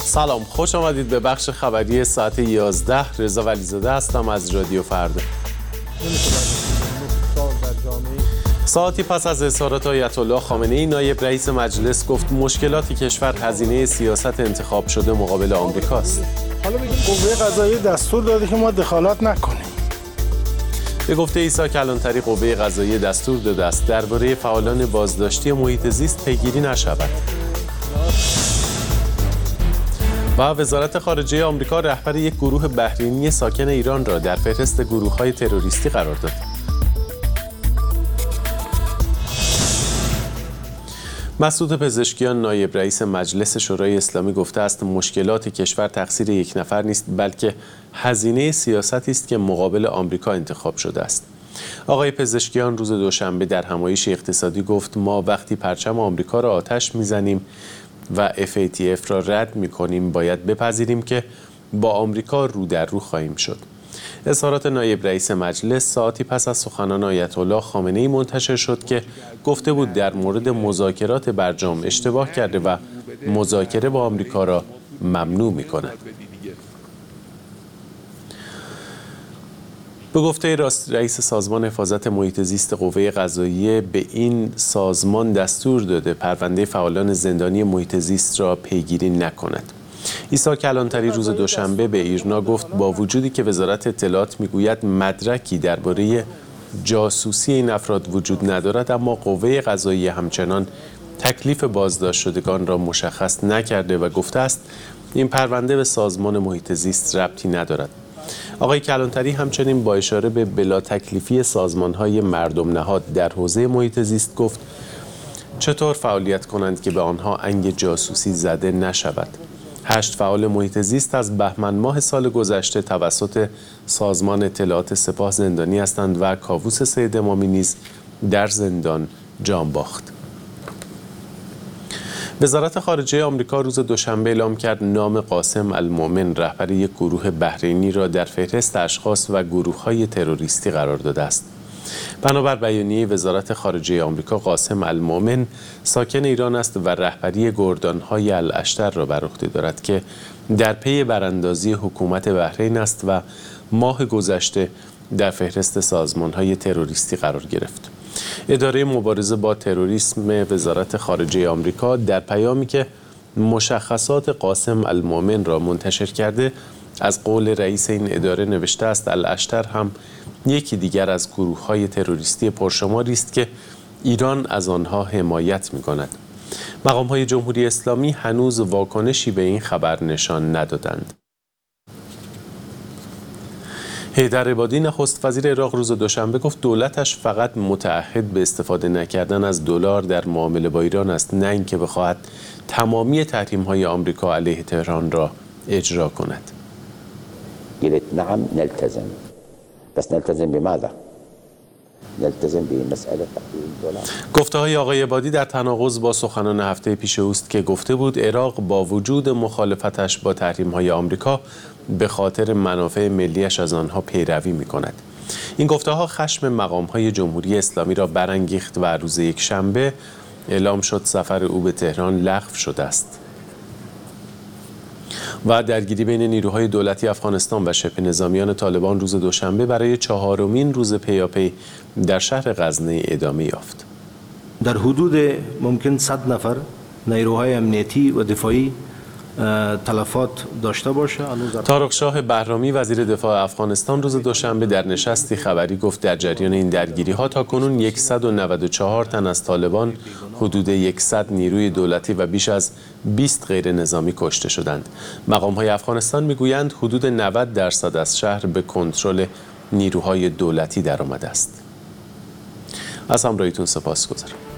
سلام، خوش آمدید به بخش خبری ساعت 11. رضا ولیزاده هستم از رادیو فردا. ساعتی پس از اظهارات آیت الله خامنه‌ای، نایب رئیس مجلس گفت مشکلات کشور هزینه سیاست انتخاب شده مقابل آمریکاست. حالا بگیم قوه قضاییه دستور داده که ما دخالت نکنیم. به گفته عیسی کلانتری، قوه قضاییه دستور داده است درباره فعالان بازداشتی محیط زیست پیگیری نشود. و وزارت خارجه آمریکا رهبر یک گروه بحرینی ساکن ایران را در فهرست گروه‌های تروریستی قرار داد. مسعود پزشکیان، نایب رئیس مجلس شورای اسلامی، گفته است مشکلات کشور تقصیر یک نفر نیست، بلکه هزینه سیاستی است که مقابل آمریکا انتخاب شده است. آقای پزشکیان روز دوشنبه در همایش اقتصادی گفت ما وقتی پرچم آمریکا را آتش می‌زنیم و FATF را رد می‌کنیم، باید بپذیریم که با آمریکا رو در رو خواهیم شد. اظهارات نایب رئیس مجلس ساعتی پس از سخنان آیت الله خامنه‌ای منتشر شد که گفته بود در مورد مذاکرات برجام اشتباه کرده و مذاکره با آمریکا را ممنوع می‌کند. به گفته رئیس سازمان حفاظت محیط زیست، قوه قضاییه به این سازمان دستور داده پرونده فعالان زندانی محیط زیست را پیگیری نکند. عیسی کلانتری روز دوشنبه به ایرنا گفت با وجودی که وزارت اطلاعات میگوید مدرکی درباره جاسوسی این افراد وجود ندارد، اما قوه قضاییه همچنان تکلیف بازداشت شدگان را مشخص نکرده و گفته است این پرونده به سازمان محیط زیست ربطی ندارد. آقای کلانتری همچنین با اشاره به بلا تکلیفی سازمان‌های مردم نهاد در حوزه محیط زیست گفت چطور فعالیت کنند که به آنها انگ جاسوسی زده نشود. 8 فعال محیط زیست از بهمن ماه سال گذشته توسط سازمان اطلاعات سپاه زندانی هستند و کاووس سید امامی نیز در زندان جان باخت. وزارت خارجه آمریکا روز دوشنبه اعلام کرد نام قاسم المؤمن، رهبر یک گروه بحرینی، را در فهرست اشخاص و گروه‌های تروریستی قرار داده است. بنابر بیانیه وزارت خارجه آمریکا، قاسم المؤمن ساکن ایران است و رهبری گردان‌های الاشتر را بر عهده دارد که در پی براندازی حکومت بحرین است و ماه گذشته در فهرست سازمان‌های تروریستی قرار گرفت. اداره مبارزه با تروریسم وزارت خارجه آمریکا در پیامی که مشخصات قاسم المؤمن را منتشر کرده از قول رئیس این اداره نوشته است الاشتر هم یکی دیگر از گروه‌های تروریستی پرشماری است که ایران از آنها حمایت می‌کند. مقام‌های جمهوری اسلامی هنوز واکنشی به این خبر نشان ندادند. حیدر عبادی، نخست وزیر عراق، روز دوشنبه گفت دولتش فقط متعهد به استفاده نکردن از دلار در معامله با ایران است، نه اینکه بخواهد تمامی تحریم‌های آمریکا علیه تهران را اجرا کند. نعم نلتزم، بس نلتزم بماذا؟ نلتزم بمسألة تحریم دلار. گفته‌های آقای عبادی در تناقض با سخنان هفته پیش اوست که گفته بود عراق با وجود مخالفتش با تحریم‌های آمریکا به خاطر منافع ملیش از آنها پیروی می‌کند. این گفته‌ها خشم مقام‌های جمهوری اسلامی را برانگیخت و روز یکشنبه اعلام شد سفر او به تهران لغو شده است. و درگیری بین نیروهای دولتی افغانستان و شبه نظامیان طالبان روز دوشنبه برای 4مین روز پیاپی در شهر غزنی ادامه یافت. در حدود ممکن 100 نفر نیروهای امنیتی و دفاعی تلفات داشته باشه. طارق شاه بهرامی، وزیر دفاع افغانستان، روز دوشنبه در نشستی خبری گفت در جریان این درگیری‌ها تاکنون 194 تن از طالبان، حدود 100 نیروی دولتی و بیش از 20 غیر نظامی کشته شدند. مقام‌های افغانستان می‌گویند حدود 90% از شهر به کنترل نیروهای دولتی درآمده است. از همراهیتون سپاسگزارم.